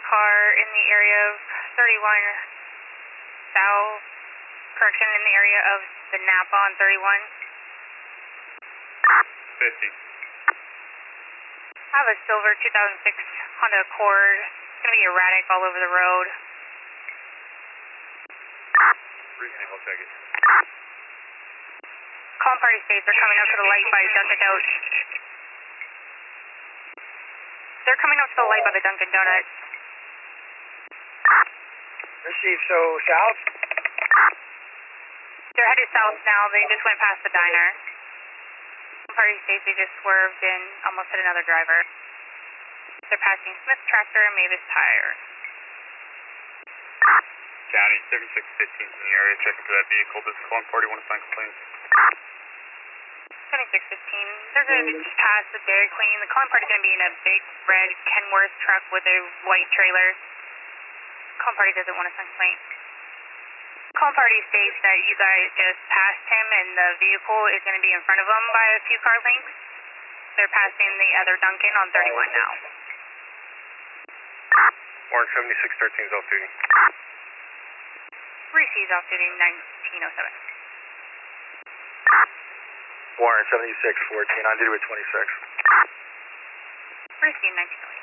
car in the area of 31 South, correction, in the area of the Napa on 31. 50. I have a silver 2006 Honda Accord. It's going to be erratic all over the road. I'll check it. Calm party states are coming up to the light by Dunkin' Donuts. They're coming up to the light by the Dunkin' Donuts. Received, so south? They're headed south now. They just went past the diner. Calm party states they just swerved and almost hit another driver. They're passing Smith Tractor and Mavis Tire. County 7615 in the area. Check into that vehicle. This is Colin 41 to find complaints. 7615. They're going to just pass the Dairy Queen. The calling party's going to be in a big red Kenworth truck with a white trailer. Calling party doesn't want to send complaint. Calling party states that you guys just passed him and the vehicle is going to be in front of him by a few car lengths. They're passing the other Dunkin' on 31 now. Warren 7613 is off duty. Received off duty 1907. Warren 7614, on duty with 26. Received 1907.